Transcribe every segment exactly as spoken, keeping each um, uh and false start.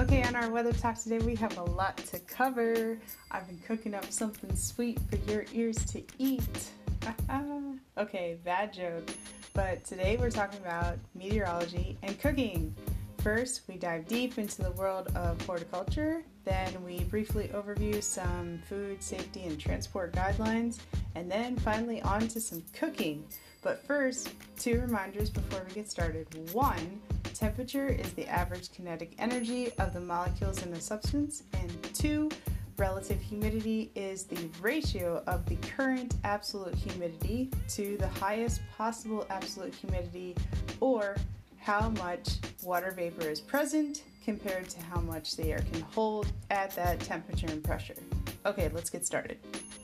Okay, on our weather talk today, we have a lot to cover. I've been cooking up something sweet for your ears to eat. Okay, bad joke. But today we're talking about meteorology and cooking. First, we dive deep into the world of horticulture. Then we briefly overview some food safety and transport guidelines. And then finally on to some cooking. But first, two reminders before we get started. One, temperature is the average kinetic energy of the molecules in a substance. And two, relative humidity is the ratio of the current absolute humidity to the highest possible absolute humidity, or how much water vapor is present compared to how much the air can hold at that temperature and pressure. Okay, let's get started.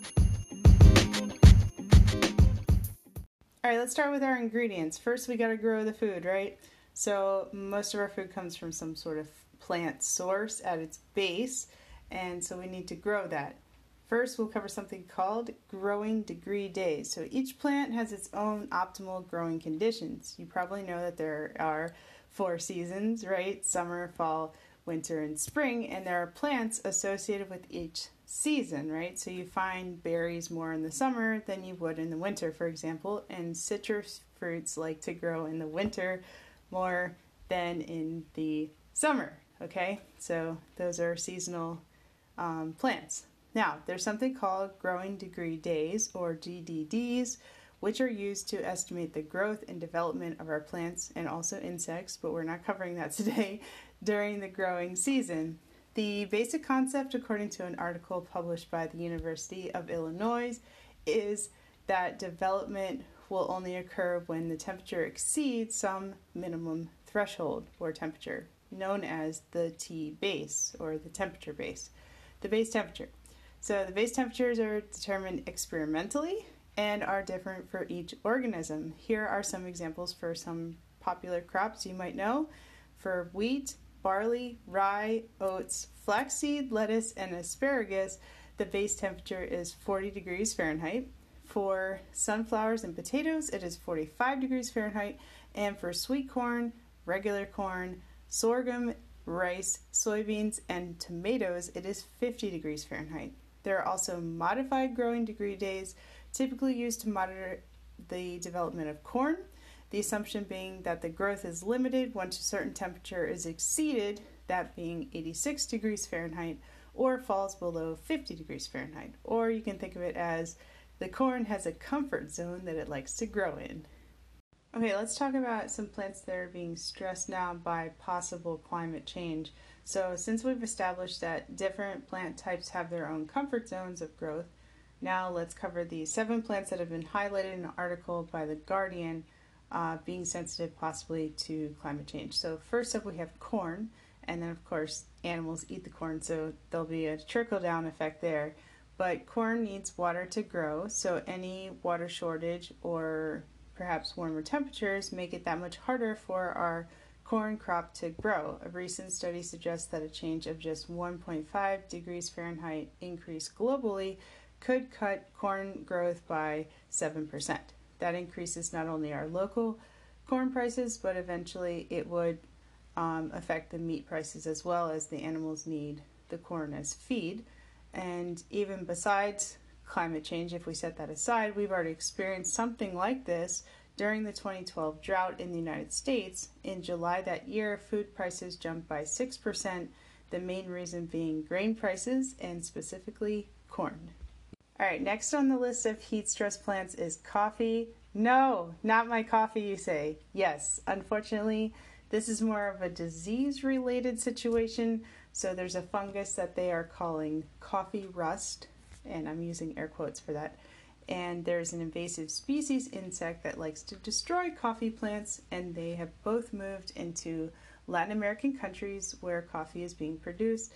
All right, let's start with our ingredients. First, we got to grow the food, right? So most of our food comes from some sort of plant source at its base, and so we need to grow that. First, we'll cover something called growing degree days. So each plant has its own optimal growing conditions. You probably know that there are four seasons, right? Summer, fall, winter, and spring, and there are plants associated with each season, right? So you find berries more in the summer than you would in the winter, for example, and citrus fruits like to grow in the winter more than in the summer, okay? So those are seasonal um, plants. Now, there's something called growing degree days, or G D Ds, which are used to estimate the growth and development of our plants and also insects, but we're not covering that today, during the growing season. The basic concept, according to an article published by the University of Illinois, is that development will only occur when the temperature exceeds some minimum threshold or temperature, known as the T base, or the temperature base, the base temperature. So the base temperatures are determined experimentally and are different for each organism. Here are some examples for some popular crops you might know. For wheat, barley, rye, oats, flaxseed, lettuce, and asparagus, the base temperature is forty degrees Fahrenheit. For sunflowers and potatoes, it is forty-five degrees Fahrenheit. And for sweet corn, regular corn, sorghum, rice, soybeans, and tomatoes, it is fifty degrees Fahrenheit. There are also modified growing degree days, typically used to monitor the development of corn, the assumption being that the growth is limited once a certain temperature is exceeded, that being eighty-six degrees Fahrenheit, or falls below fifty degrees Fahrenheit. Or you can think of it as the corn has a comfort zone that it likes to grow in. Okay, let's talk about some plants that are being stressed now by possible climate change. So since we've established that different plant types have their own comfort zones of growth, now let's cover the seven plants that have been highlighted in an article by The Guardian uh, being sensitive possibly to climate change. So first up we have corn, and then of course animals eat the corn, so there'll be a trickle-down effect there. But corn needs water to grow, so any water shortage or perhaps warmer temperatures make it that much harder for our corn crop to grow. A recent study suggests that a change of just one point five degrees Fahrenheit increase globally could cut corn growth by seven percent. That increases not only our local corn prices, but eventually it would um, affect the meat prices as well, as the animals need the corn as feed. And even besides climate change, if we set that aside, we've already experienced something like this during the twenty twelve drought in the United States. In July that year, food prices jumped by six percent, the main reason being grain prices, and specifically corn. All right, next on the list of heat stress plants is coffee. No, not my coffee, you say. Yes, unfortunately, this is more of a disease-related situation. So there's a fungus that they are calling coffee rust, and I'm using air quotes for that. And there's an invasive species insect that likes to destroy coffee plants, and they have both moved into Latin American countries where coffee is being produced,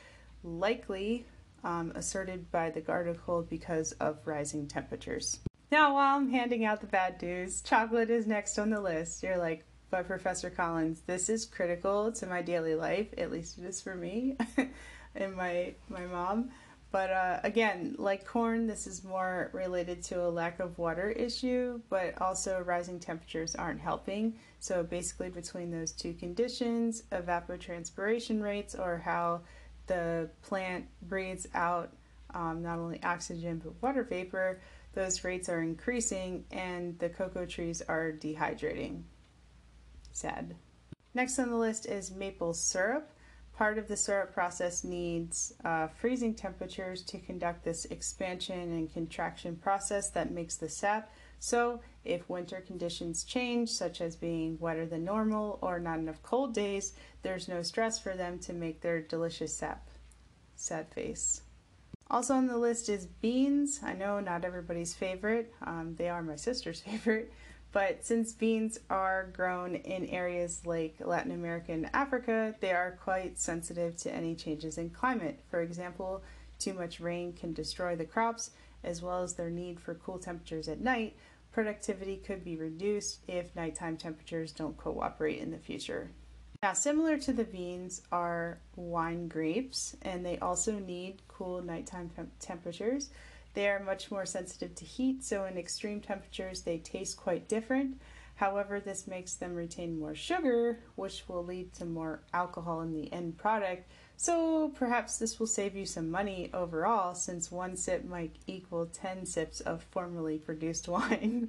likely um, asserted by the article because of rising temperatures. Now, while I'm handing out the bad news, chocolate is next on the list. You're like, but Professor Collins, this is critical to my daily life, at least it is for me and my my mom. But uh, again, like corn, this is more related to a lack of water issue, but also rising temperatures aren't helping. So basically between those two conditions, evapotranspiration rates, or how the plant breathes out um, not only oxygen but water vapor, those rates are increasing and the cocoa trees are dehydrating. Sad. Next on the list is maple syrup. Part of the syrup process needs uh, freezing temperatures to conduct this expansion and contraction process that makes the sap. So if winter conditions change, such as being wetter than normal or not enough cold days, there's no stress for them to make their delicious sap. Sad face. Also on the list is beans. I know not everybody's favorite. Um, they are my sister's favorite. But since beans are grown in areas like Latin America and Africa, they are quite sensitive to any changes in climate. For example, too much rain can destroy the crops, as well as their need for cool temperatures at night. Productivity could be reduced if nighttime temperatures don't cooperate in the future. Now, similar to the beans are wine grapes, and they also need cool nighttime temp- temperatures. They are much more sensitive to heat, so in extreme temperatures they taste quite different. However, this makes them retain more sugar, which will lead to more alcohol in the end product. So perhaps this will save you some money overall, since one sip might equal ten sips of formerly produced wine.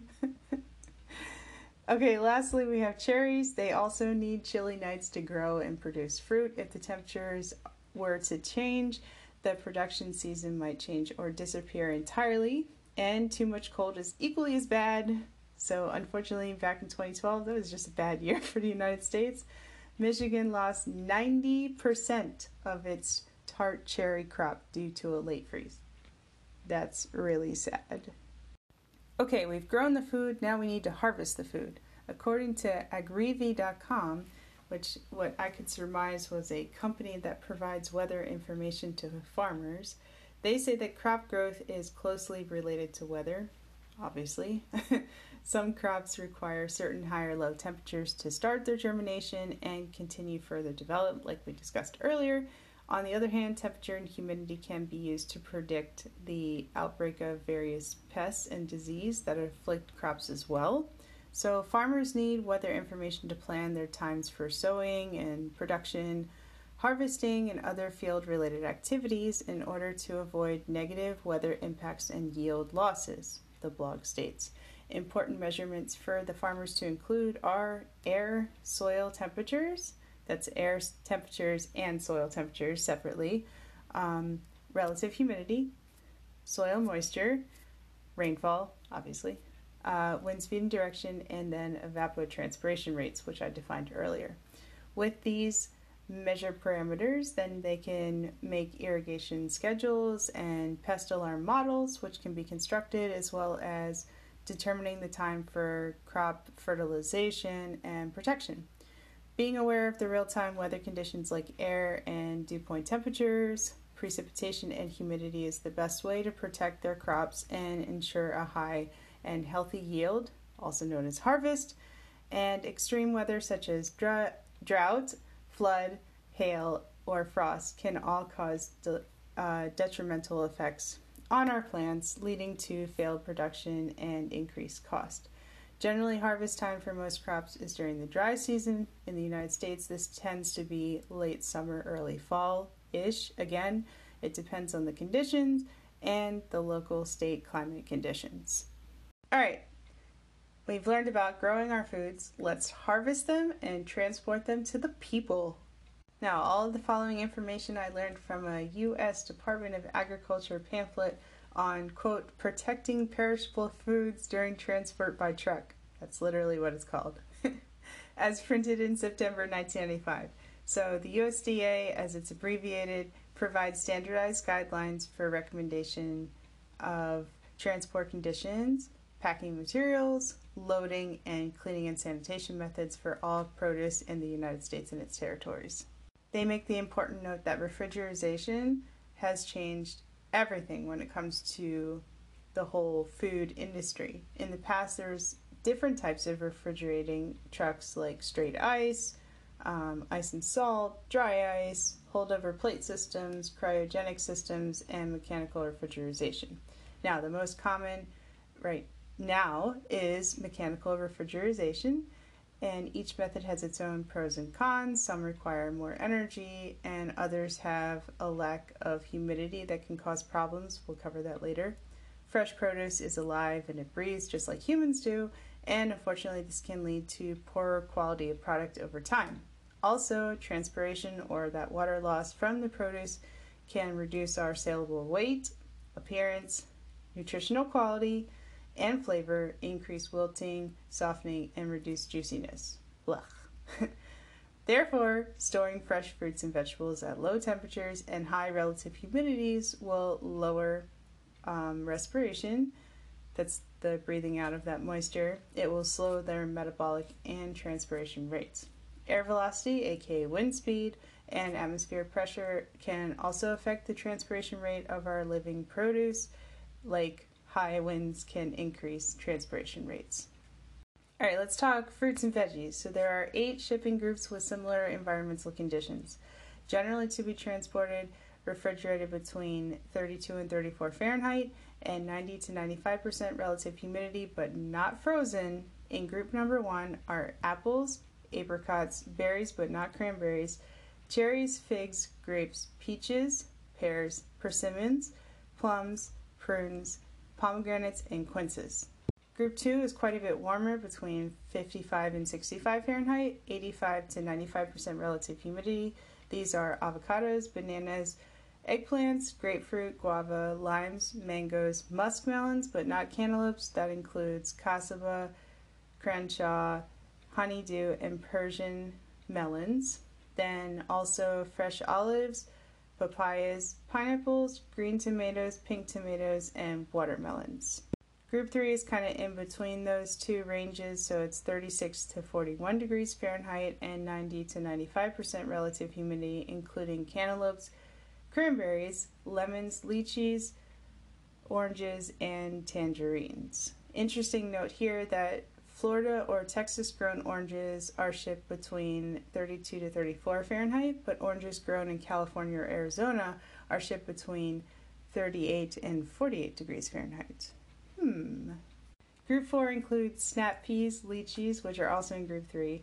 Okay, lastly we have cherries. They also need chilly nights to grow and produce fruit. If the temperatures were to change, the production season might change or disappear entirely, and too much cold is equally as bad. So unfortunately, back in twenty twelve, that was just a bad year for the United States. Michigan lost ninety percent of its tart cherry crop due to a late freeze. That's really sad. Okay, we've grown the food, now we need to harvest the food. According to agrivi dot com, which what I could surmise was a company that provides weather information to farmers, they say that crop growth is closely related to weather, obviously. Some crops require certain high or low temperatures to start their germination and continue further develop, like we discussed earlier. On the other hand, temperature and humidity can be used to predict the outbreak of various pests and disease that afflict crops as well. So farmers need weather information to plan their times for sowing and production, harvesting, and other field-related activities in order to avoid negative weather impacts and yield losses, the blog states. Important measurements for the farmers to include are air, soil temperatures, that's air temperatures and soil temperatures separately, um, relative humidity, soil moisture, rainfall, obviously, uh, wind speed and direction, and then evapotranspiration rates, which I defined earlier. With these measure parameters, then they can make irrigation schedules and pest alarm models, which can be constructed, as well as determining the time for crop fertilization and protection. Being aware of the real-time weather conditions like air and dew point temperatures, precipitation, and humidity is the best way to protect their crops and ensure a high and healthy yield, also known as harvest. And extreme weather such as dra- drought, flood, hail, or frost can all cause de- uh, detrimental effects on our plants, leading to failed production and increased cost. Generally, harvest time for most crops is during the dry season. In the United States, this tends to be late summer, early fall-ish. Again, it depends on the conditions and the local state climate conditions. All right, we've learned about growing our foods. Let's harvest them and transport them to the people. Now, all of the following information I learned from a U S Department of Agriculture pamphlet on, quote, protecting perishable foods during transport by truck. That's literally what it's called. As printed in September nineteen ninety-five. So the U S D A, as it's abbreviated, provides standardized guidelines for recommendation of transport conditions, packing materials, loading, and cleaning and sanitation methods for all produce in the United States and its territories. They make the important note that refrigeration has changed everything when it comes to the whole food industry. In the past, there's different types of refrigerating trucks like straight ice, um, ice and salt, dry ice, holdover plate systems, cryogenic systems, and mechanical refrigeration. Now, the most common right now is mechanical refrigeration, and each method has its own pros and cons. Some require more energy, and others have a lack of humidity that can cause problems. We'll cover that later. Fresh produce is alive and it breathes just like humans do, and unfortunately this can lead to poorer quality of product over time. Also, transpiration, or that water loss from the produce, can reduce our saleable weight, appearance, nutritional quality, and flavor, increase wilting, softening, and reduce juiciness. Blech. Therefore, storing fresh fruits and vegetables at low temperatures and high relative humidities will lower um, respiration. That's the breathing out of that moisture. It will slow their metabolic and transpiration rates. Air velocity, aka wind speed, and atmospheric pressure can also affect the transpiration rate of our living produce, like high winds can increase transpiration rates. All right, let's talk fruits and veggies. So there are eight shipping groups with similar environmental conditions, generally to be transported refrigerated between thirty-two and thirty-four Fahrenheit and ninety to ninety-five percent relative humidity, but not frozen. In group number one are apples, apricots, berries but not cranberries, cherries, figs, grapes, peaches, pears, persimmons, plums, prunes, pomegranates, and quinces. Group two is quite a bit warmer, between fifty-five and sixty-five Fahrenheit, eighty-five to ninety-five percent relative humidity. These are avocados, bananas, eggplants, grapefruit, guava, limes, mangoes, muskmelons, but not cantaloupes. That includes cassava, crenshaw, honeydew, and Persian melons. Then also fresh olives, papayas, pineapples, green tomatoes, pink tomatoes, and watermelons. Group three is kind of in between those two ranges, so it's thirty-six to forty-one degrees Fahrenheit and ninety to ninety-five percent relative humidity, including cantaloupes, cranberries, lemons, lychees, oranges, and tangerines. Interesting note here that Florida or Texas grown oranges are shipped between thirty-two to thirty-four Fahrenheit, but oranges grown in California or Arizona are shipped between thirty-eight and forty-eight degrees Fahrenheit. Hmm. Group four includes snap peas, lychees, which are also in group three,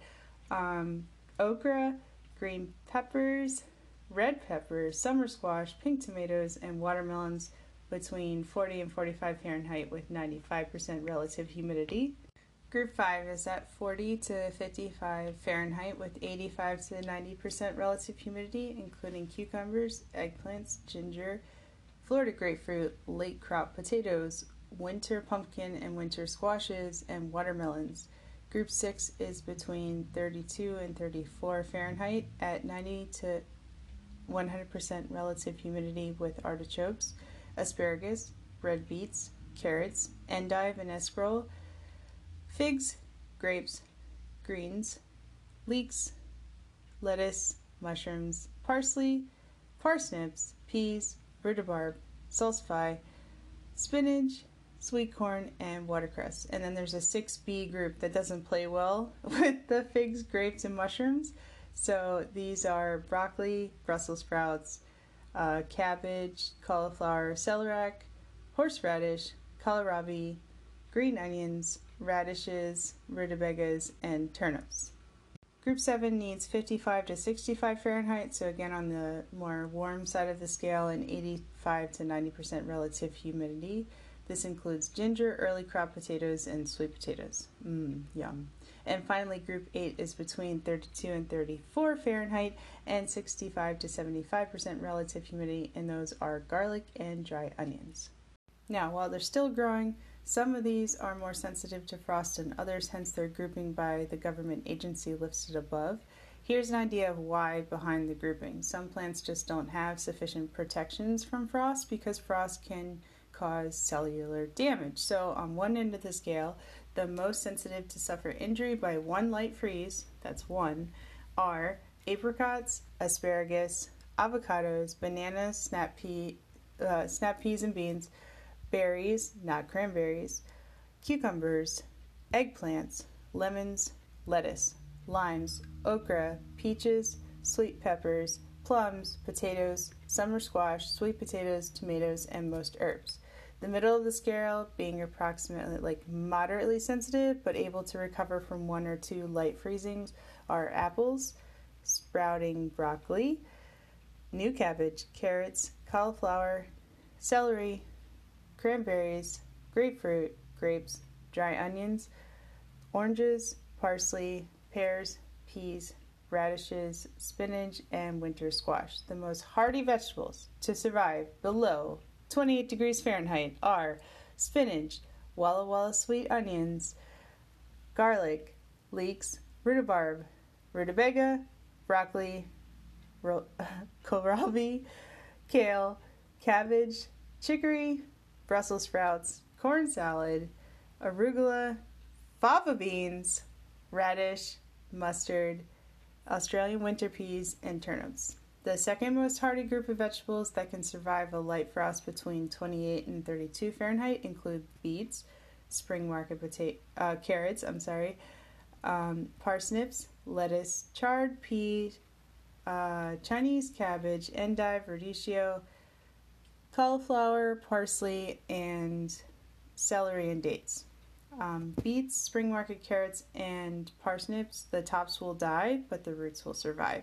um, okra, green peppers, red peppers, summer squash, pink tomatoes, and watermelons between forty and forty-five Fahrenheit with ninety-five percent relative humidity. Group five is at forty to fifty-five Fahrenheit with eighty-five to ninety percent relative humidity, including cucumbers, eggplants, ginger, Florida grapefruit, late crop potatoes, winter pumpkin and winter squashes, and watermelons. Group six is between thirty-two and thirty-four Fahrenheit at ninety to one hundred percent relative humidity with artichokes, asparagus, red beets, carrots, endive and escarole, figs, grapes, greens, leeks, lettuce, mushrooms, parsley, parsnips, peas, rhubarb, salsify, spinach, sweet corn, and watercress. And then there's a six B group that doesn't play well with the figs, grapes, and mushrooms. So these are broccoli, Brussels sprouts, uh, cabbage, cauliflower, celeriac, horseradish, kohlrabi, green onions, radishes, rutabagas, and turnips. Group seven needs fifty-five to sixty-five Fahrenheit, so again on the more warm side of the scale, and eighty-five to ninety percent relative humidity. This includes ginger, early crop potatoes, and sweet potatoes. Mmm, yum. And finally, group eight is between thirty-two and thirty-four Fahrenheit and sixty-five to seventy-five percent relative humidity, and those are garlic and dry onions. Now, while they're still growing, some of these are more sensitive to frost than others, hence their grouping by the government agency listed above. Here's an idea of why behind the grouping. Some plants just don't have sufficient protections from frost because frost can cause cellular damage. So on one end of the scale, the most sensitive to suffer injury by one light freeze, that's one, are apricots, asparagus, avocados, bananas, snap pea, uh, snap peas and beans, berries, not cranberries, cucumbers, eggplants, lemons, lettuce, limes, okra, peaches, sweet peppers, plums, potatoes, summer squash, sweet potatoes, tomatoes, and most herbs. The middle of the scale being approximately like moderately sensitive but able to recover from one or two light freezings are apples, sprouting broccoli, new cabbage, carrots, cauliflower, celery, cranberries, grapefruit, grapes, dry onions, oranges, parsley, pears, peas, radishes, spinach, and winter squash. The most hardy vegetables to survive below twenty-eight degrees Fahrenheit are spinach, Walla Walla sweet onions, garlic, leeks, rhubarb, rutabaga, broccoli, ro- kohlrabi, kale, cabbage, chicory, Brussels sprouts, corn salad, arugula, fava beans, radish, mustard, Australian winter peas, and turnips. The second most hardy group of vegetables that can survive a light frost between twenty-eight and thirty-two Fahrenheit include beets, spring market potato, uh, carrots, I'm sorry, um, parsnips, lettuce, chard pea, uh, Chinese cabbage, endive, radicchio, cauliflower, parsley, and celery and dates. Um, beets, spring market carrots, and parsnips, the tops will die, but the roots will survive.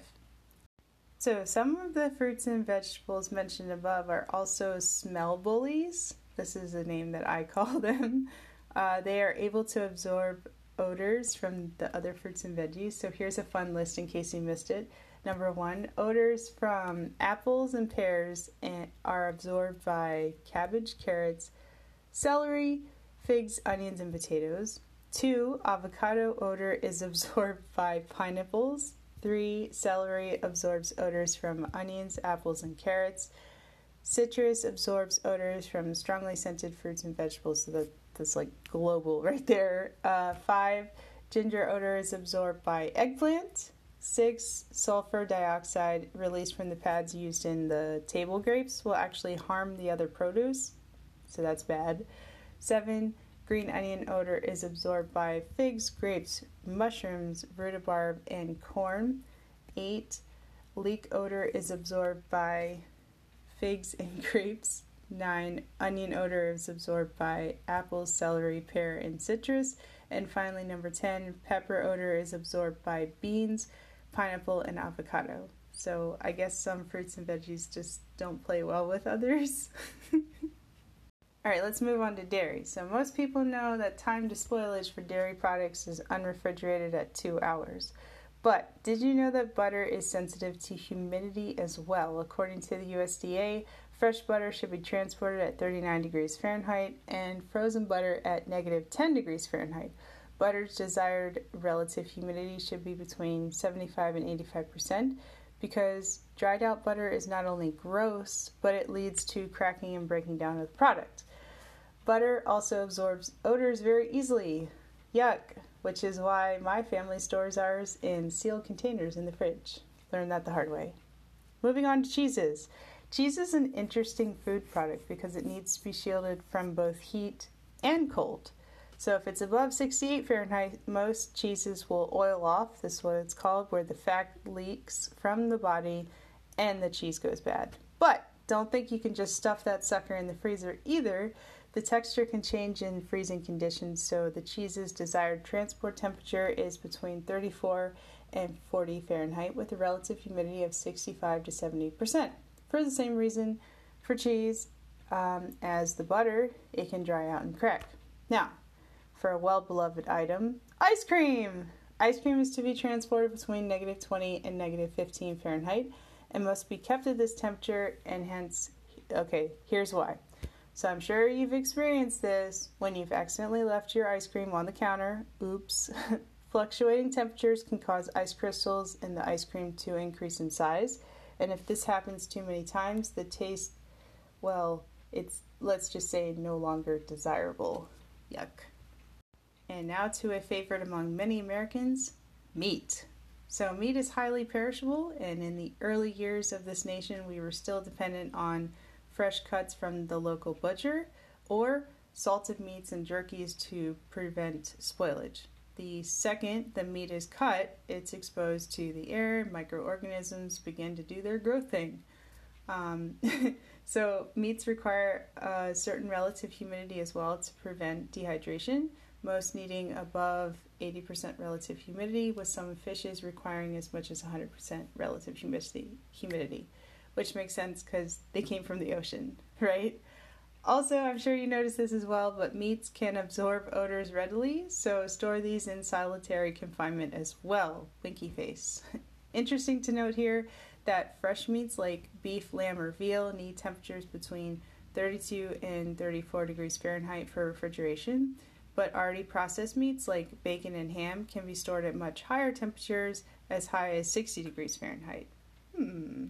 So some of the fruits and vegetables mentioned above are also smell bullies. This is a name that I call them. Uh, they are able to absorb odors from the other fruits and veggies. So here's a fun list in case you missed it. Number one, odors from apples and pears are absorbed by cabbage, carrots, celery, figs, onions, and potatoes. Two, avocado odor is absorbed by pineapples. Three, celery absorbs odors from onions, apples, and carrots. Citrus absorbs odors from strongly scented fruits and vegetables, so that, that's like global right there. Uh, five, ginger odor is absorbed by eggplant. Six, sulfur dioxide released from the pads used in the table grapes will actually harm the other produce, so that's bad. Seven, green onion odor is absorbed by figs, grapes, mushrooms, rhubarb, and corn. Eight, leek odor is absorbed by figs and grapes. Nine, onion odor is absorbed by apples, celery, pear, and citrus. And finally, number ten, pepper odor is absorbed by beans, pineapple, and avocado. So I guess some fruits and veggies just don't play well with others. Alright, let's move on to dairy. So most people know that time to spoilage for dairy products is unrefrigerated at two hours. But did you know that butter is sensitive to humidity as well? According to the U S D A, fresh butter should be transported at thirty-nine degrees Fahrenheit and frozen butter at negative ten degrees Fahrenheit. Butter's desired relative humidity should be between seventy-five and eighty-five percent because dried out butter is not only gross, but it leads to cracking and breaking down of the product. Butter also absorbs odors very easily. Yuck, which is why my family stores ours in sealed containers in the fridge. Learned that the hard way. Moving on to cheeses. Cheese is an interesting food product because it needs to be shielded from both heat and cold. So if it's above sixty-eight Fahrenheit, most cheeses will oil off. This is what it's called, where the fat leaks from the body and the cheese goes bad. But don't think you can just stuff that sucker in the freezer either. The texture can change in freezing conditions, so the cheese's desired transport temperature is between thirty-four and forty Fahrenheit with a relative humidity of sixty-five to seventy percent. For the same reason, for cheese um, as the butter, it can dry out and crack. Now, for a well-beloved item, ice cream! Ice cream is to be transported between negative twenty and negative fifteen Fahrenheit and must be kept at this temperature, and hence, okay, here's why. So I'm sure you've experienced this when you've accidentally left your ice cream on the counter. Oops. Fluctuating temperatures can cause ice crystals in the ice cream to increase in size. And if this happens too many times, the taste, well, it's, let's just say, no longer desirable. Yuck. And now to a favorite among many Americans, meat. So meat is highly perishable, and in the early years of this nation, we were still dependent on fresh cuts from the local butcher or salted meats and jerkies to prevent spoilage. The second the meat is cut, it's exposed to the air, microorganisms begin to do their growth thing. Um, so meats require a certain relative humidity as well to prevent dehydration, most needing above eighty percent relative humidity, with some fishes requiring as much as one hundred percent relative humidity, humidity, which makes sense because they came from the ocean, right? Also, I'm sure you noticed this as well, but meats can absorb odors readily, so store these in solitary confinement as well. Winky face. Interesting to note here that fresh meats like beef, lamb, or veal need temperatures between thirty-two and thirty-four degrees Fahrenheit for refrigeration, but already processed meats like bacon and ham can be stored at much higher temperatures, as high as sixty degrees Fahrenheit. Hmm.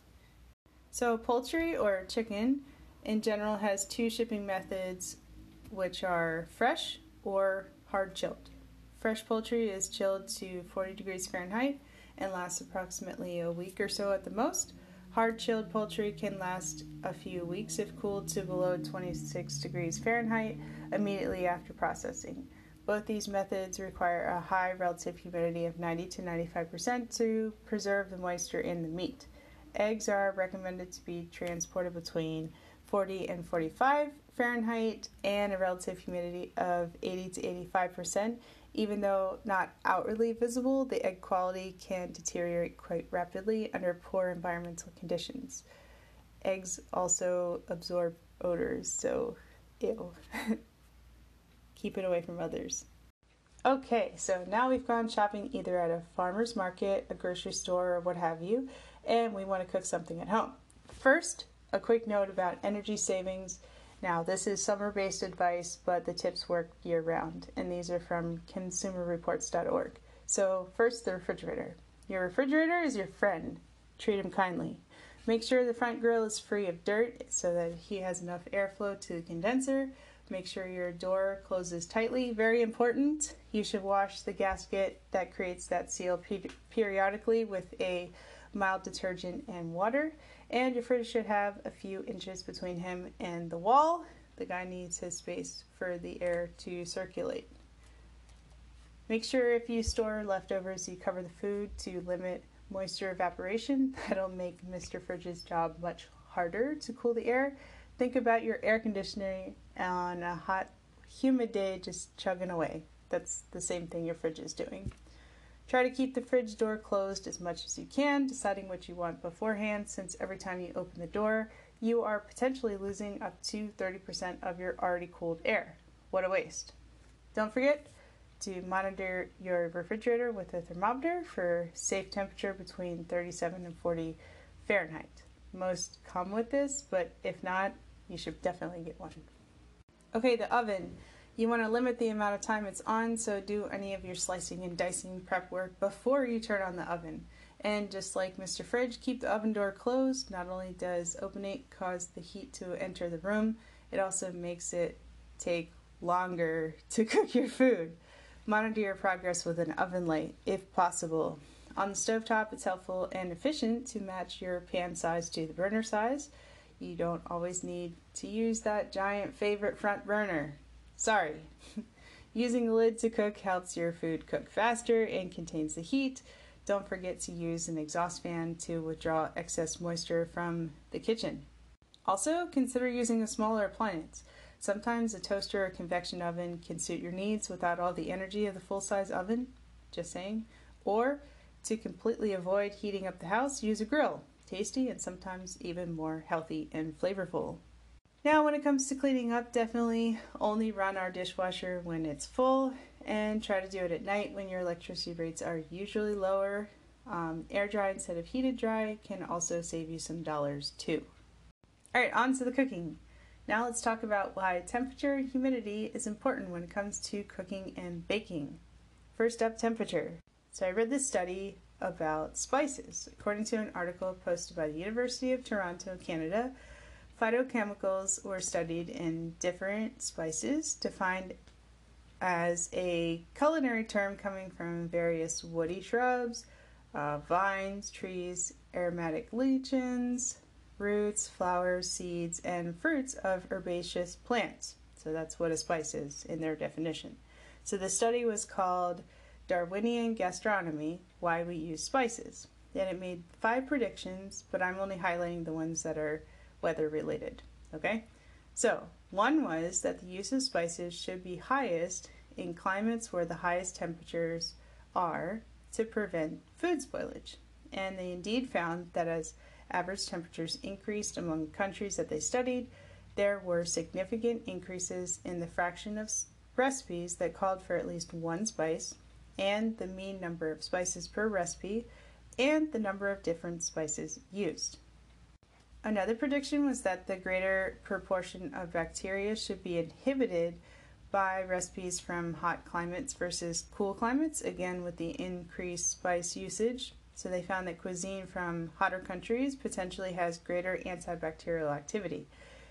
So poultry, or chicken, in general has two shipping methods, which are fresh or hard chilled. Fresh poultry is chilled to forty degrees Fahrenheit and lasts approximately a week or so at the most. Hard chilled poultry can last a few weeks if cooled to below twenty-six degrees Fahrenheit immediately after processing. Both these methods require a high relative humidity of ninety to ninety-five percent to preserve the moisture in the meat. Eggs are recommended to be transported between forty and forty-five Fahrenheit and a relative humidity of eighty to eighty-five percent. Even though not outwardly visible, the egg quality can deteriorate quite rapidly under poor environmental conditions. Eggs also absorb odors, so ew. Keep it away from others. Okay, so now we've gone shopping either at a farmer's market, a grocery store, or what have you, and we want to cook something at home. First, a quick note about energy savings. Now, this is summer-based advice, but the tips work year-round, and these are from consumer reports dot org. So, first, the refrigerator. Your refrigerator is your friend. Treat him kindly. Make sure the front grill is free of dirt so that he has enough airflow to the condenser. Make sure your door closes tightly. Very important. You should wash the gasket that creates that seal pe- periodically with a mild detergent and water. And your fridge should have a few inches between him and the wall. The guy needs his space for the air to circulate. Make sure if you store leftovers, you cover the food to limit moisture evaporation. That'll make Mister Fridge's job much harder to cool the air. Think about your air conditioner on a hot, humid day just chugging away. That's the same thing your fridge is doing. Try to keep the fridge door closed as much as you can, deciding what you want beforehand, since every time you open the door, you are potentially losing up to thirty percent of your already cooled air. What a waste. Don't forget to monitor your refrigerator with a thermometer for safe temperature between thirty-seven and forty Fahrenheit. Most come with this, but if not, you should definitely get one. Okay, the oven. You want to limit the amount of time it's on, so do any of your slicing and dicing prep work before you turn on the oven. And just like Mister Fridge, keep the oven door closed. Not only does opening it cause the heat to enter the room, it also makes it take longer to cook your food. Monitor your progress with an oven light, if possible. On the stovetop, it's helpful and efficient to match your pan size to the burner size. You don't always need to use that giant favorite front burner. Sorry. Using the lid to cook helps your food cook faster and contains the heat. Don't forget to use an exhaust fan to withdraw excess moisture from the kitchen. Also, consider using a smaller appliance. Sometimes a toaster or convection oven can suit your needs without all the energy of the full-size oven. Just saying. Or, to completely avoid heating up the house, use a grill. Tasty and sometimes even more healthy and flavorful. Now, when it comes to cleaning up, definitely only run our dishwasher when it's full, and try to do it at night when your electricity rates are usually lower. Um, air dry instead of heated dry can also save you some dollars too. Alright, on to the cooking. Now let's talk about why temperature and humidity is important when it comes to cooking and baking. First up, temperature. So I read this study about spices. According to an article posted by the University of Toronto, Canada, phytochemicals were studied in different spices, defined as a culinary term coming from various woody shrubs, uh, vines, trees, aromatic lichens, roots, flowers, seeds, and fruits of herbaceous plants. So that's what a spice is in their definition. So the study was called Darwinian Gastronomy, Why We Use Spices. And it made five predictions, but I'm only highlighting the ones that are weather related. Okay? So, one was that the use of spices should be highest in climates where the highest temperatures are to prevent food spoilage. And they indeed found that as average temperatures increased among countries that they studied, there were significant increases in the fraction of recipes that called for at least one spice, and the mean number of spices per recipe, and the number of different spices used. Another prediction was that the greater proportion of bacteria should be inhibited by recipes from hot climates versus cool climates, again with the increased spice usage. So they found that cuisine from hotter countries potentially has greater antibacterial activity.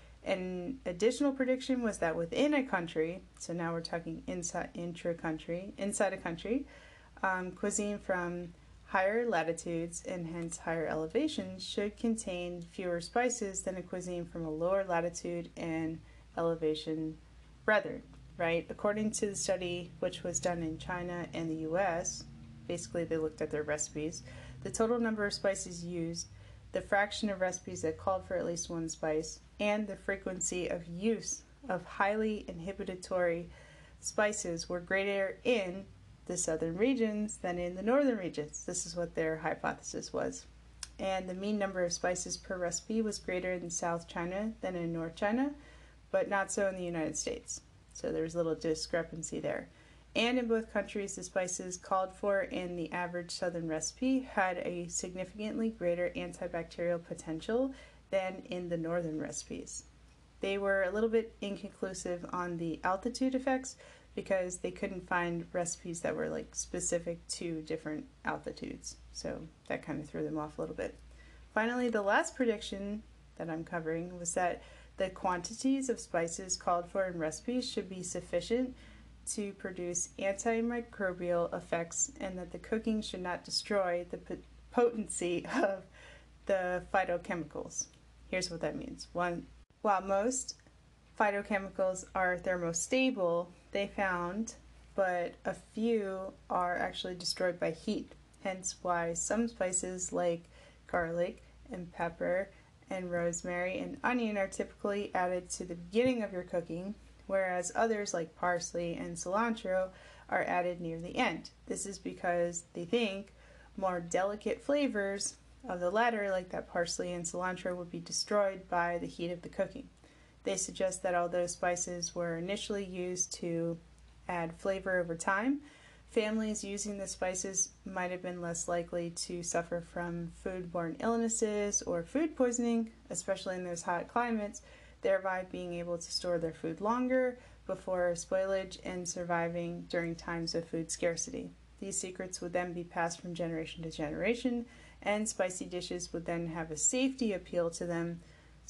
An additional prediction was that within a country, so now we're talking inside intra-country, inside a country, um, cuisine from higher latitudes and hence higher elevations should contain fewer spices than a cuisine from a lower latitude and elevation brethren, right? According to the study, which was done in China and the U S, basically they looked at their recipes, the total number of spices used, the fraction of recipes that called for at least one spice, and the frequency of use of highly inhibitory spices were greater in the southern regions than in the northern regions. This is what their hypothesis was. And the mean number of spices per recipe was greater in South China than in North China, but not so in the United States. So there was a little discrepancy there. And in both countries, the spices called for in the average southern recipe had a significantly greater antibacterial potential than in the northern recipes. They were a little bit inconclusive on the altitude effects because they couldn't find recipes that were like specific to different altitudes. So that kind of threw them off a little bit. Finally, the last prediction that I'm covering was that the quantities of spices called for in recipes should be sufficient to produce antimicrobial effects and that the cooking should not destroy the potency of the phytochemicals. Here's what that means. One, while most phytochemicals are thermostable, they found, but a few are actually destroyed by heat. Hence why some spices like garlic and pepper and rosemary and onion are typically added to the beginning of your cooking, whereas others like parsley and cilantro are added near the end. This is because they think more delicate flavors of the latter, like that parsley and cilantro, would be destroyed by the heat of the cooking. They suggest that although spices were initially used to add flavor over time, families using the spices might have been less likely to suffer from foodborne illnesses or food poisoning, especially in those hot climates, thereby being able to store their food longer before spoilage and surviving during times of food scarcity. These secrets would then be passed from generation to generation, and spicy dishes would then have a safety appeal to them,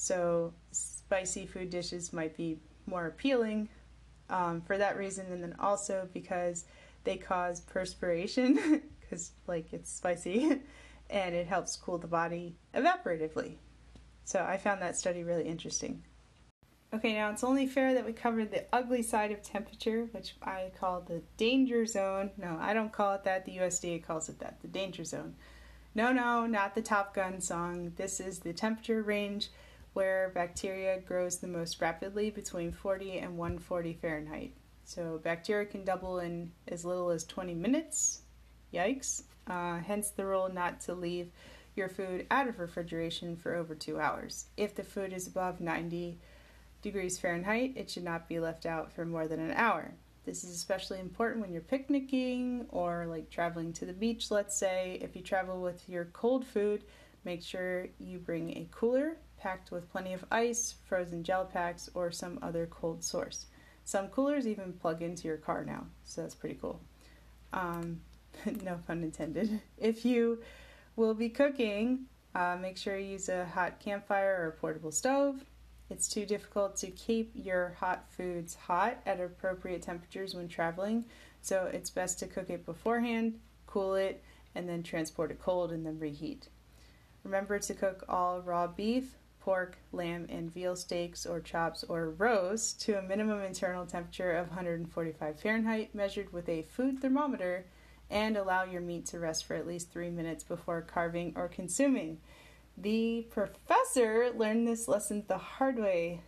so spicy food dishes might be more appealing um, for that reason, and then also because they cause perspiration, because like it's spicy, and it helps cool the body evaporatively. So I found that study really interesting. Okay, now it's only fair that we covered the ugly side of temperature, which I call the danger zone. No, I don't call it that. The U S D A calls it that, the danger zone. No, no, not the Top Gun song. This is the temperature range where bacteria grows the most rapidly, between forty and one forty Fahrenheit. So bacteria can double in as little as twenty minutes. Yikes. Uh, hence the rule not to leave your food out of refrigeration for over two hours. If the food is above ninety degrees Fahrenheit, it should not be left out for more than an hour. This is especially important when you're picnicking or like traveling to the beach, let's say. If you travel with your cold food, make sure you bring a cooler packed with plenty of ice, frozen gel packs, or some other cold source. Some coolers even plug into your car now, so that's pretty cool. Um, no pun intended. If you will be cooking, uh, make sure you use a hot campfire or a portable stove. It's too difficult to keep your hot foods hot at appropriate temperatures when traveling, so it's best to cook it beforehand, cool it, and then transport it cold and then reheat. Remember to cook all raw beef, pork, lamb, and veal steaks or chops or roasts to a minimum internal temperature of one hundred forty-five Fahrenheit measured with a food thermometer, and allow your meat to rest for at least three minutes before carving or consuming. The professor learned this lesson the hard way.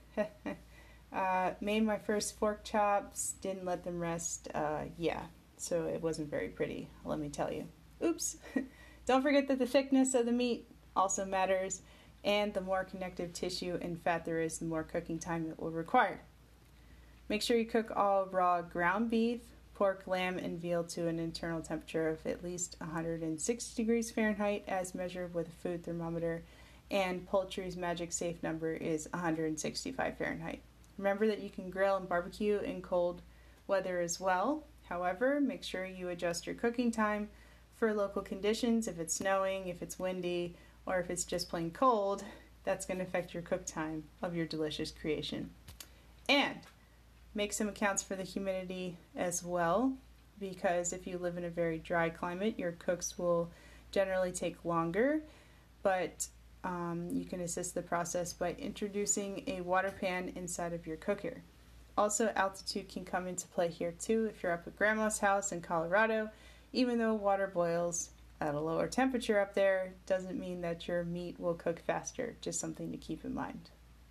uh, made my first fork chops, didn't let them rest. Uh, yeah, so it wasn't very pretty, let me tell you. Oops. Don't forget that the thickness of the meat also matters, and the more connective tissue and fat there is, the more cooking time it will require. Make sure you cook all raw ground beef, pork, lamb, and veal to an internal temperature of at least one hundred sixty degrees Fahrenheit as measured with a food thermometer, and poultry's magic safe number is one hundred sixty-five Fahrenheit. Remember that you can grill and barbecue in cold weather as well. However, make sure you adjust your cooking time for local conditions. If it's snowing, if it's windy, or if it's just plain cold, that's going to affect your cook time of your delicious creation. And make some accounts for the humidity as well, because if you live in a very dry climate, your cooks will generally take longer, but um, you can assist the process by introducing a water pan inside of your cooker. Also, altitude can come into play here too. If you're up at grandma's house in Colorado, even though water boils at a lower temperature up there, doesn't mean that your meat will cook faster. Just something to keep in mind.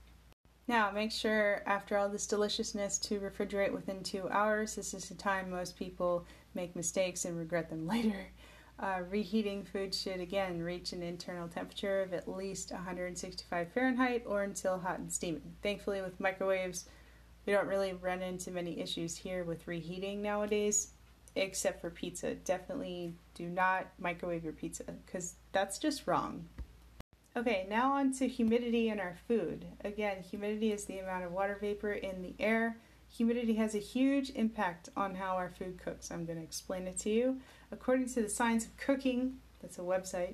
Now, make sure after all this deliciousness to refrigerate within two hours. This is the time most people make mistakes and regret them later. Uh, reheating food should again reach an internal temperature of at least one hundred sixty-five Fahrenheit or until hot and steaming. Thankfully, with microwaves, we don't really run into many issues here with reheating nowadays, except for pizza. Definitely do not microwave your pizza, because that's just wrong. Okay, now on to humidity in our food. Again, humidity is the amount of water vapor in the air. Humidity has a huge impact on how our food cooks. I'm going to explain it to you. According to the Science of Cooking, that's a website,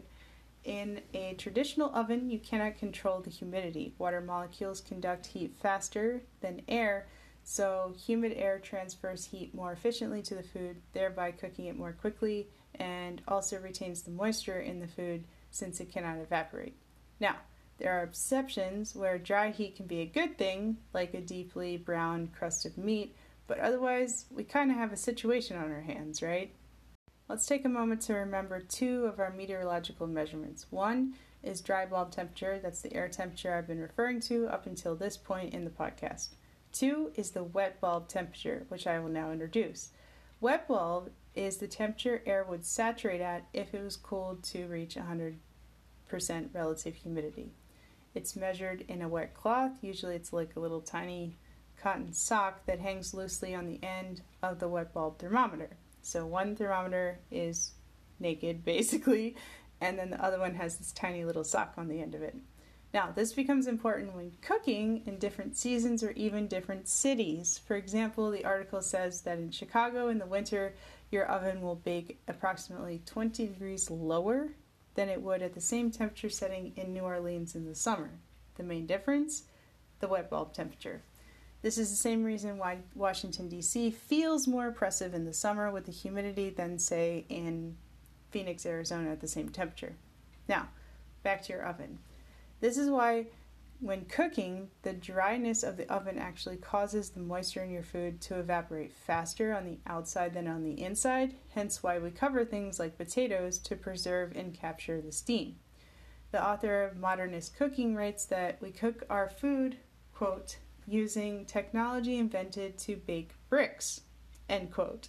in a traditional oven, you cannot control the humidity. Water molecules conduct heat faster than air, so humid air transfers heat more efficiently to the food, thereby cooking it more quickly, and also retains the moisture in the food since it cannot evaporate. Now, there are exceptions where dry heat can be a good thing, like a deeply browned crust of meat, but otherwise, we kind of have a situation on our hands, right? Let's take a moment to remember two of our meteorological measurements. One is dry bulb temperature, that's the air temperature I've been referring to up until this point in the podcast. Two is the wet bulb temperature, which I will now introduce. Wet bulb is the temperature air would saturate at if it was cooled to reach one hundred percent relative humidity. It's measured in a wet cloth. Usually it's like a little tiny cotton sock that hangs loosely on the end of the wet bulb thermometer. So one thermometer is naked, basically, and then the other one has this tiny little sock on the end of it. Now, this becomes important when cooking in different seasons or even different cities. For example, the article says that in Chicago in the winter, your oven will bake approximately twenty degrees lower than it would at the same temperature setting in New Orleans in the summer. The main difference? The wet bulb temperature. This is the same reason why Washington, D C feels more oppressive in the summer with the humidity than, say, in Phoenix, Arizona at the same temperature. Now, back to your oven. This is why when cooking, the dryness of the oven actually causes the moisture in your food to evaporate faster on the outside than on the inside, hence why we cover things like potatoes to preserve and capture the steam. The author of Modernist Cooking writes that we cook our food, quote, using technology invented to bake bricks, end quote.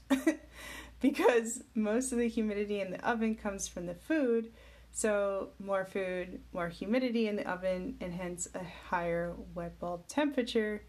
Because most of the humidity in the oven comes from the food, so more food, more humidity in the oven, and hence a higher wet bulb temperature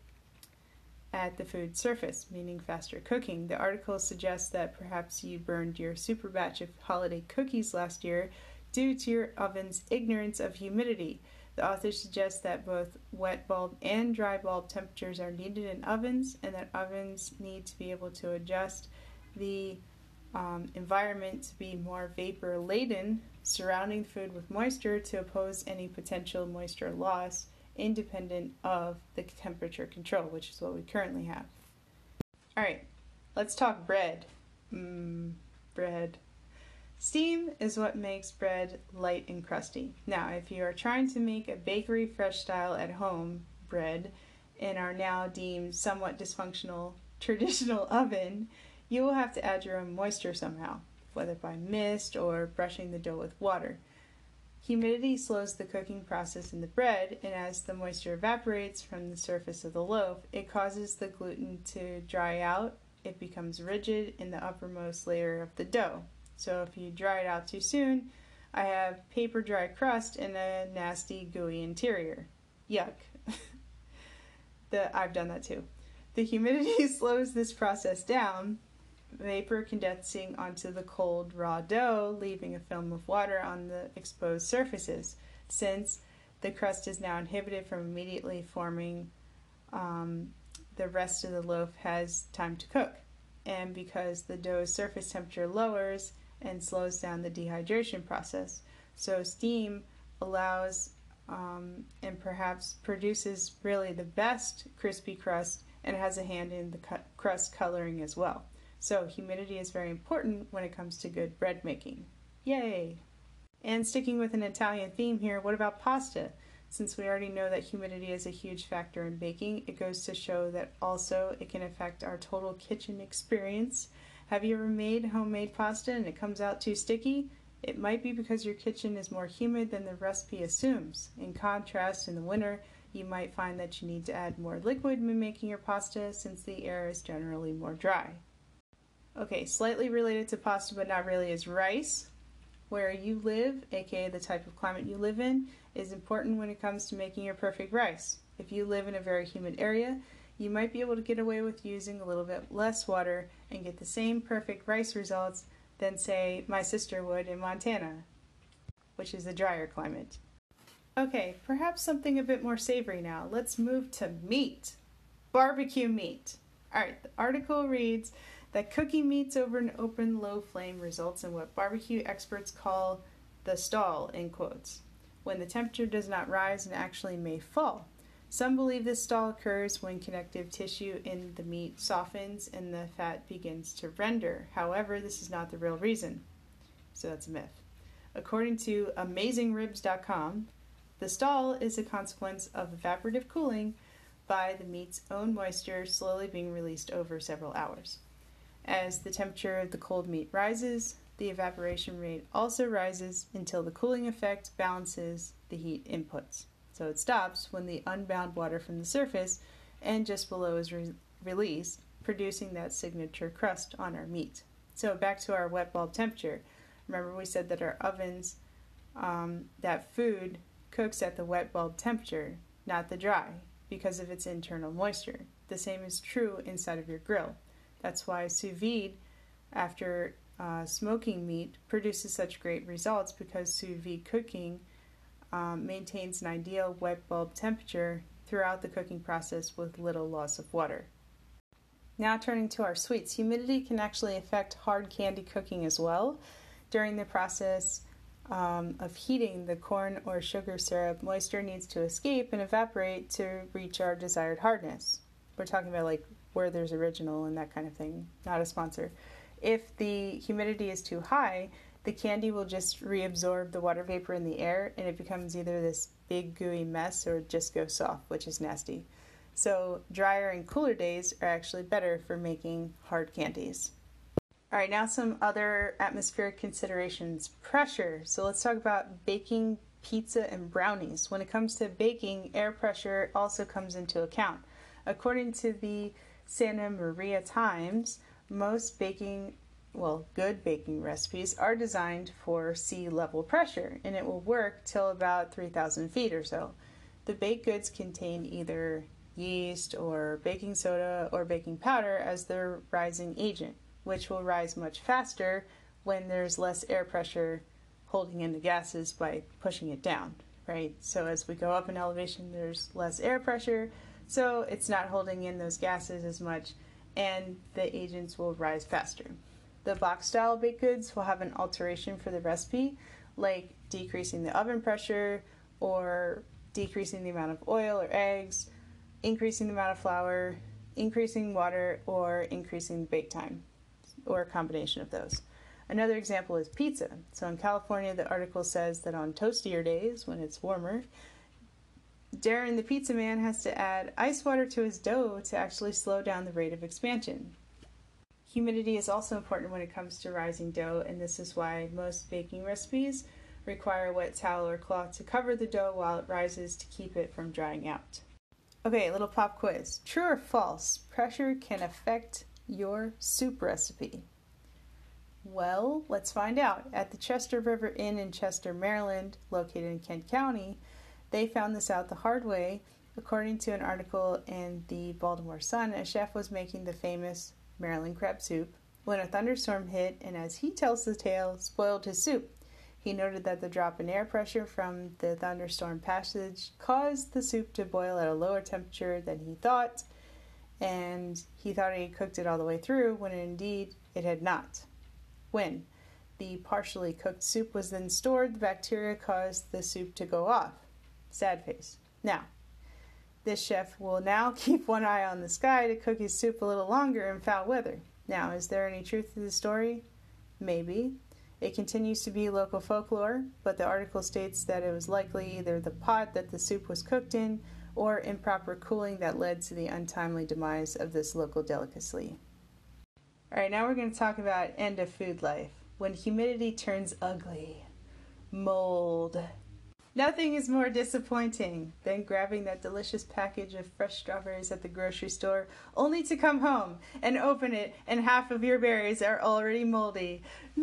at the food surface, meaning faster cooking. The article suggests that perhaps you burned your super batch of holiday cookies last year due to your oven's ignorance of humidity. The author suggests that both wet bulb and dry bulb temperatures are needed in ovens, and that ovens need to be able to adjust the um, environment to be more vapor laden, surrounding the food with moisture to oppose any potential moisture loss independent of the temperature control, which is what we currently have. Alright, let's talk bread. Mmm, bread. Steam is what makes bread light and crusty. Now, if you are trying to make a bakery fresh style at home bread in our now deemed somewhat dysfunctional traditional oven, you will have to add your own moisture somehow, whether by mist or brushing the dough with water. Humidity slows the cooking process in the bread, and as the moisture evaporates from the surface of the loaf, it causes the gluten to dry out. It becomes rigid in the uppermost layer of the dough. So if you dry it out too soon, I have paper dry crust and a nasty gooey interior. Yuck. the, I've done that too. The humidity slows this process down, vapor condensing onto the cold raw dough, leaving a film of water on the exposed surfaces. Since the crust is now inhibited from immediately forming, um, the rest of the loaf has time to cook. And because the dough's surface temperature lowers and slows down the dehydration process, so steam allows um, and perhaps produces really the best crispy crust, and has a hand in the cu- crust coloring as well. So humidity is very important when it comes to good bread making. Yay! And sticking with an Italian theme here, what about pasta? Since we already know that humidity is a huge factor in baking, it goes to show that also it can affect our total kitchen experience. Have you ever made homemade pasta and it comes out too sticky? It might be because your kitchen is more humid than the recipe assumes. In contrast, in the winter, you might find that you need to add more liquid when making your pasta since the air is generally more dry. Okay, slightly related to pasta but not really is rice. Where you live, aka the type of climate you live in, is important when it comes to making your perfect rice. If you live in a very humid area, you might be able to get away with using a little bit less water and get the same perfect rice results than, say, my sister would in Montana, which is a drier climate. Okay, perhaps something a bit more savory now. Let's move to meat. Barbecue meat. Alright, the article reads that cooking meats over an open low flame results in what barbecue experts call the stall, in quotes, when the temperature does not rise and actually may fall. Some believe this stall occurs when connective tissue in the meat softens and the fat begins to render. However, this is not the real reason. So that's a myth. According to amazing ribs dot com, the stall is a consequence of evaporative cooling by the meat's own moisture slowly being released over several hours. As the temperature of the cold meat rises, the evaporation rate also rises until the cooling effect balances the heat inputs. So it stops when the unbound water from the surface and just below is re- released, producing that signature crust on our meat. So back to our wet bulb temperature. Remember we said that our ovens, um, that food cooks at the wet bulb temperature, not the dry, because of its internal moisture. The same is true inside of your grill. That's why sous vide, after uh, smoking meat, produces such great results, because sous vide cooking um, maintains an ideal wet bulb temperature throughout the cooking process with little loss of water. Now turning to our sweets, humidity can actually affect hard candy cooking as well. During the process um, of heating the corn or sugar syrup, moisture needs to escape and evaporate to reach our desired hardness. We're talking about like Werther's Original and that kind of thing, not a sponsor. If the humidity is too high, the candy will just reabsorb the water vapor in the air and it becomes either this big gooey mess or just go soft, which is nasty. So drier and cooler days are actually better for making hard candies. All right, now some other atmospheric considerations. Pressure. So let's talk about baking pizza and brownies. When it comes to baking, air pressure also comes into account. According to the Santa Maria Times, most baking, well, good baking recipes are designed for sea level pressure, and it will work till about three thousand feet or so. The baked goods contain either yeast or baking soda or baking powder as their rising agent, which will rise much faster when there's less air pressure holding in the gases by pushing it down, right? So as we go up in elevation, there's less air pressure, so it's not holding in those gases as much, and the agents will rise faster. The box-style baked goods will have an alteration for the recipe, like decreasing the oven pressure, or decreasing the amount of oil or eggs, increasing the amount of flour, increasing water, or increasing bake time, or a combination of those. Another example is pizza. So in California, the article says that on toastier days, when it's warmer, Darren the pizza man has to add ice water to his dough to actually slow down the rate of expansion. Humidity is also important when it comes to rising dough, and this is why most baking recipes require a wet towel or cloth to cover the dough while it rises to keep it from drying out. Okay, a little pop quiz. True or false? Pressure can affect your soup recipe. Well, let's find out. At the Chester River Inn in Chester, Maryland, located in Kent County, they found this out the hard way. According to an article in the Baltimore Sun, a chef was making the famous Maryland crab soup when a thunderstorm hit, and as he tells the tale, spoiled his soup. He noted that the drop in air pressure from the thunderstorm passage caused the soup to boil at a lower temperature than he thought, and he thought he had cooked it all the way through, when indeed it had not. When the partially cooked soup was then stored, the bacteria caused the soup to go off. Sad face. Now, this chef will now keep one eye on the sky to cook his soup a little longer in foul weather. Now, is there any truth to the story? Maybe. It continues to be local folklore, but the article states that it was likely either the pot that the soup was cooked in or improper cooling that led to the untimely demise of this local delicacy. Alright, now we're going to talk about end of food life. When humidity turns ugly. Mold. Nothing is more disappointing than grabbing that delicious package of fresh strawberries at the grocery store, only to come home and open it and half of your berries are already moldy.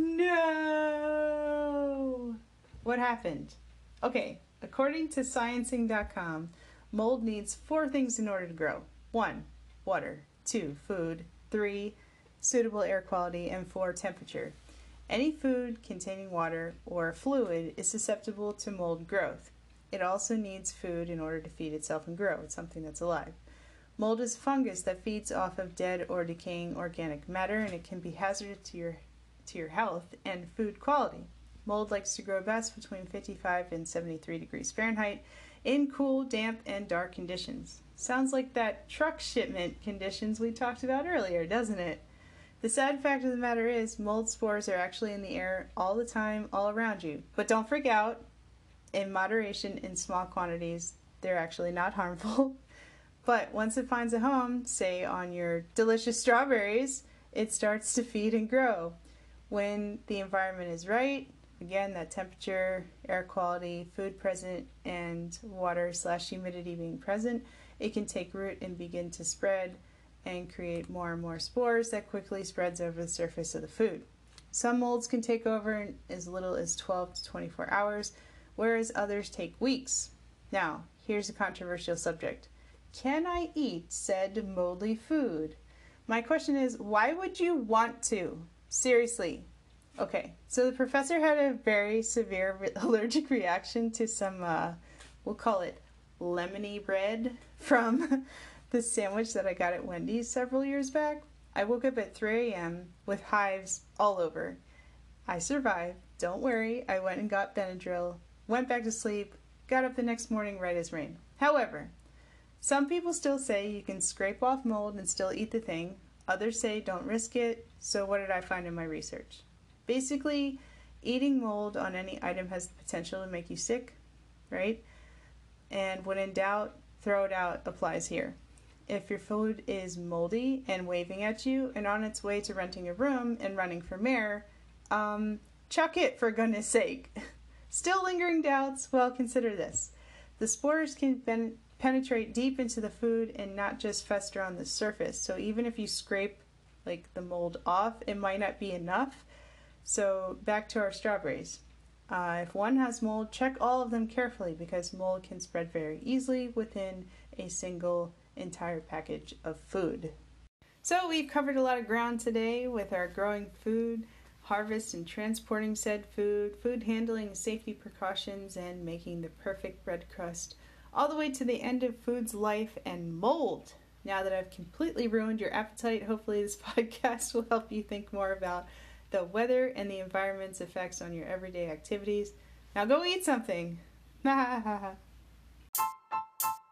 No! What happened? Okay, according to sciencing dot com, mold needs four things in order to grow. One, water. Two, food. Three, suitable air quality. And four, temperature. Any food containing water or fluid is susceptible to mold growth. It also needs food in order to feed itself and grow. It's something that's alive. Mold is a fungus that feeds off of dead or decaying organic matter, and it can be hazardous to your to your health and food quality. Mold likes to grow best between fifty-five and seventy-three degrees Fahrenheit in cool, damp, and dark conditions. Sounds like that truck shipment conditions we talked about earlier, doesn't it? The sad fact of the matter is, mold spores are actually in the air all the time, all around you. But don't freak out. In moderation, in small quantities, they're actually not harmful. But once it finds a home, say on your delicious strawberries, it starts to feed and grow. When the environment is right, again, that temperature, air quality, food present, and water slash humidity being present, it can take root and begin to spread and create more and more spores that quickly spreads over the surface of the food. Some molds can take over in as little as twelve to twenty-four hours, whereas others take weeks. Now, here's a controversial subject. Can I eat said moldy food? My question is, why would you want to? Seriously. Okay, so the professor had a very severe re- allergic reaction to some, uh, we'll call it lemony bread from the sandwich that I got at Wendy's several years back. I woke up at three a.m. with hives all over. I survived. Don't worry. I went and got Benadryl, went back to sleep, got up the next morning right as rain. However, some people still say you can scrape off mold and still eat the thing. Others say don't risk it. So what did I find in my research? Basically, eating mold on any item has the potential to make you sick, right? And when in doubt, throw it out applies here. If your food is moldy and waving at you and on its way to renting a room and running for mayor, um, chuck it for goodness sake. Still lingering doubts? Well, consider this. The spores can ben- penetrate deep into the food and not just fester on the surface. So even if you scrape like the mold off, it might not be enough. So back to our strawberries. Uh, if one has mold, check all of them carefully because mold can spread very easily within a single entire package of food. So we've covered a lot of ground today with our growing food, harvest and transporting said food, food handling, safety precautions, and making the perfect bread crust, all the way to the end of food's life and mold. Now that I've completely ruined your appetite, hopefully this podcast will help you think more about the weather and the environment's effects on your everyday activities. Now go eat something.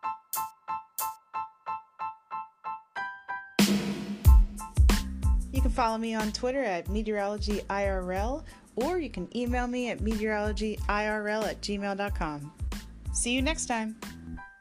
You can follow me on Twitter at meteorology I R L, or you can email me at meteorology I R L at gmail dot com. See you next time.